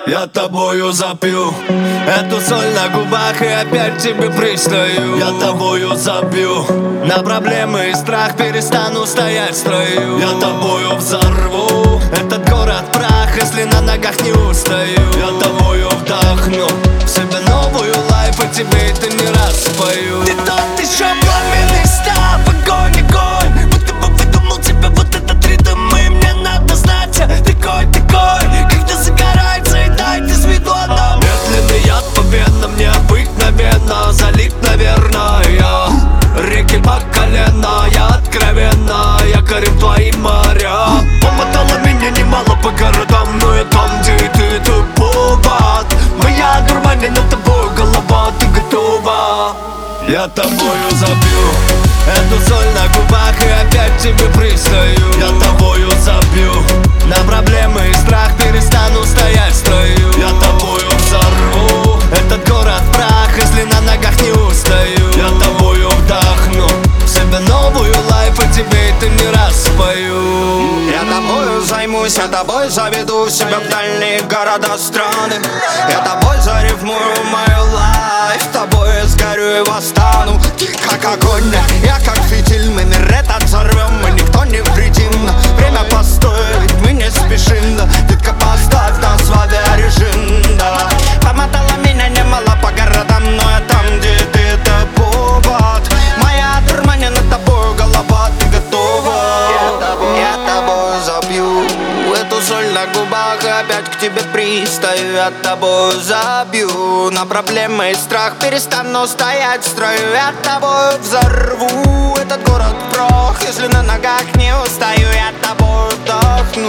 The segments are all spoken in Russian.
Я тобою запью эту соль на губах и опять тебе пристаю. Я тобою забью на проблемы и страх, перестану стоять в строю. Я тобою взорву этот город прах, если на ногах не устаю. Я тобою вдохну в себя новую лайф, и тебе это не раз спою. Ты тот еще пламенный став, огонь, огонь, будто бы выдумал тебе вот этот ритм, и мне надо знать, такой, когда загорается и дайте с виду одна. Медленный яд по венам, необыкновенно залит, наверное, реки по колено. Я откровенно якорем твои моря. Помотала меня немало по городам, но я там, где ты, это повод. Моя дурманена тобой голова, ты готова? Я тобою забью эту соль на губах и опять тебе пристаю. Я тобою забью на проблемы и страх, перестану стоять в строю. Я тобою взорву этот город в прах, если на ногах не устаю. Я тобою вдохну в себя новую лайф, и тебе это не раз спою. Я тобою займусь, я тобой заведу себя в дальние города, страны. Я тобой зарифмую мою лайф, тобой сгорю и восстану. Ты как огонь, я как фитиль, мы мир этот взорвем, и никто не вредим. Время постоит, мы не спешим, да. Детка, поставь нас в авиарежим, да. Помотала меня немало по городам, но я там, где ты, это повод. Моя дурманена тобой голова, ты готова? Я тобой забью эту соль на губах, и опять к тебе пристаю. Я тобой забью на проблемы и страх, перестану стоять в строю. Я тобой взорву этот город в прах, если на ногах не устаю. Я тобой вдохну.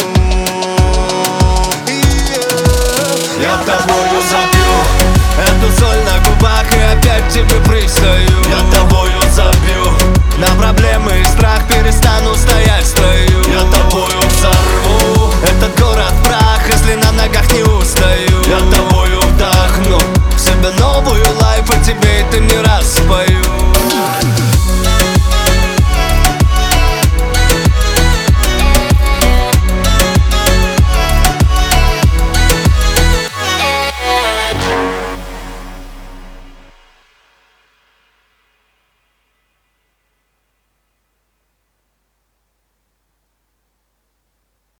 Я тобою забью эту соль на губах и опять тебе пристаю. Я тобою забью на проблемы и страх, перестану стоять в строю. Я тобою взорву этот город в прах, если на ногах не устаю. Я тобою вдохну в себя новую лайф, и тебе это не раз спою.